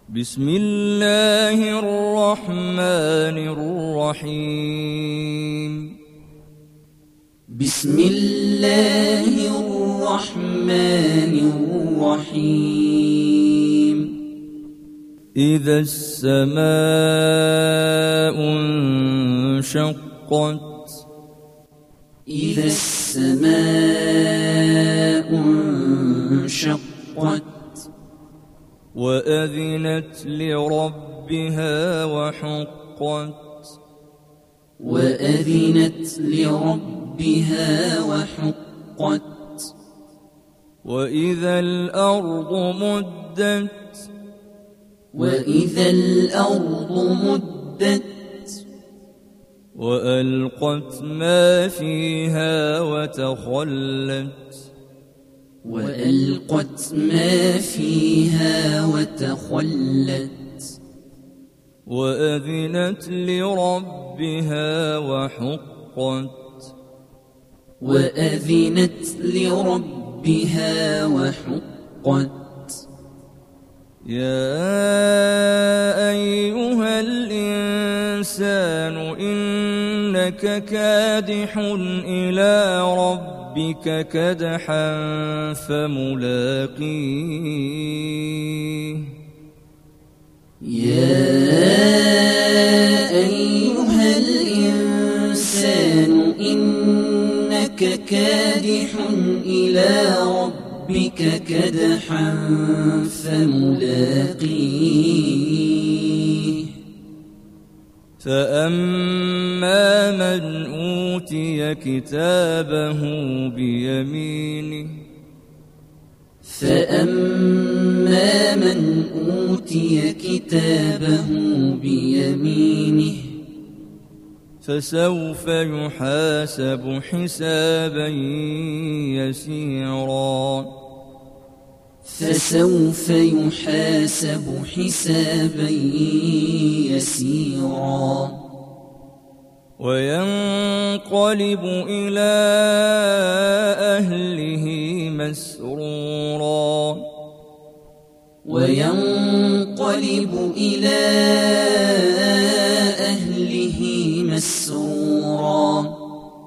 بسم الله الرحمن الرحيم. بسم الله الرحمن الرحيم. إذا السماء انشقت. إذا السماء انشقت. وأذنت لربها وحقت. وأذنت لربها وحقت. وإذا الأرض مدت. وإذا الأرض مدت. وألقت ما فيها وتخلت. وألقت ما فيها وتخلت. وأذنت لربها وحقت. وأذنت لربها وحقت. يا أيها الإنسان إنك كادح إلى ربك كدحا فملاقيه. يا أيها الإنسان إنك كادح إلى ربك كدحا فملاقيه. فأما من أوتي كتابه بيمينه. فأما من أوتي كتابه بيمينه. فسوف يحاسب حسابا يسيرا. فسوف يحاسب حسابا يسيرا. وينقلب إلى أهله مسرورا. وينقلب إلى أهله مسرورا.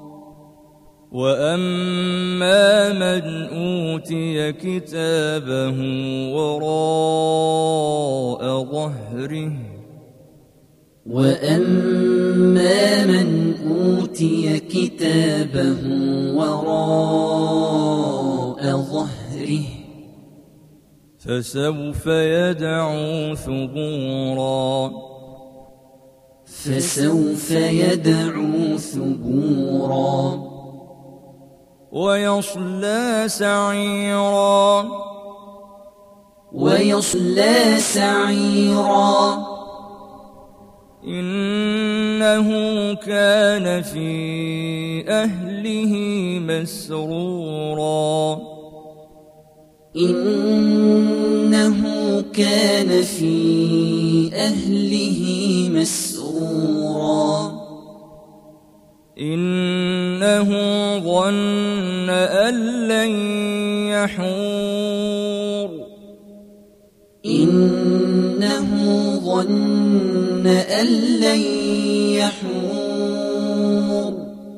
وأما من أوتي كتابه وراء ظهره. وأما من أوتي كتابه وراء ظهره. فسوف يدعو ثبورا. فسوف يدعو ثبورا. ويصلى سعيرا. ويصلى سعيرا. إنه كان في أهله مسرورا. إنه كان في أهله مسرورا. إنه ظن أن لن يحور. إنه ظن أن لن يحور.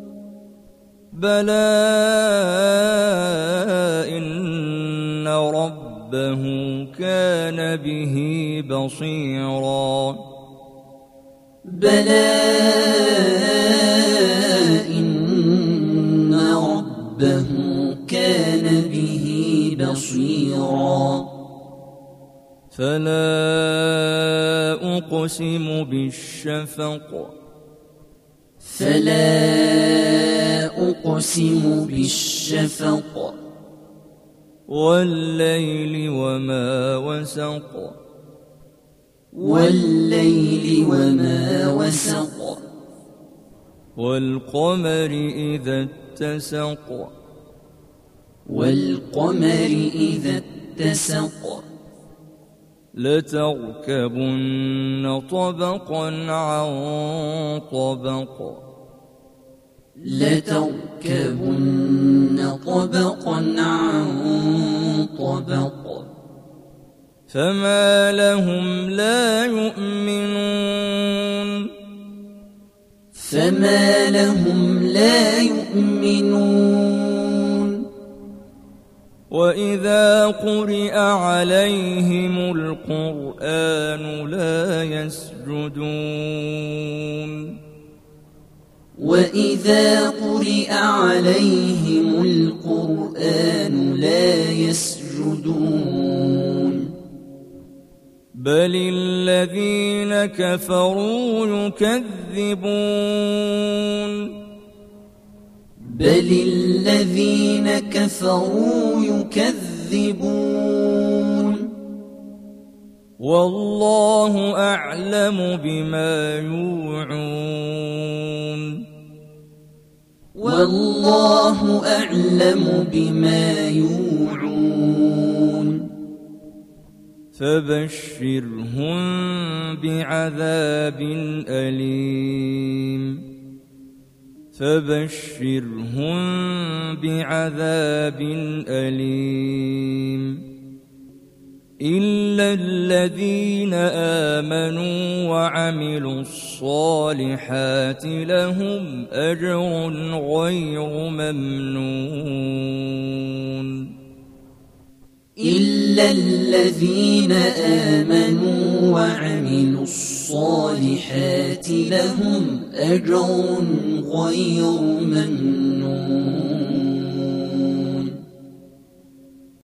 بلى إن ربه كان به بصيرا. بلى إن ربه كان به بصيرا. فلا أقسم بالشفق. فلا أقسم بالشفق. والليل وما وسق. والليل وما وسق. والقمر إذا اتسق. والقمر إذا اتسق. لتركبن طبقا عن طبق. لتركبن طبقا عن طبق. فما لهم لا يؤمنون فما لهم لا يؤمنون وإذا قرئ عليهم القرآن لا يسجدون وإذا قرئ عليهم القرآن لا يسجدون بل الذين كفروا يكذبون بل الذين كفروا يكذبون والله أعلم بما يوعون والله أعلم بما يوعون فبشرهم بعذاب أليم فبشرهم بعذاب أليم إلا الذين آمنوا وعملوا الصالحات لهم أجر غير ممنون إلا الذين آمنوا وعملوا الصالحات لهم أجر غير ممنون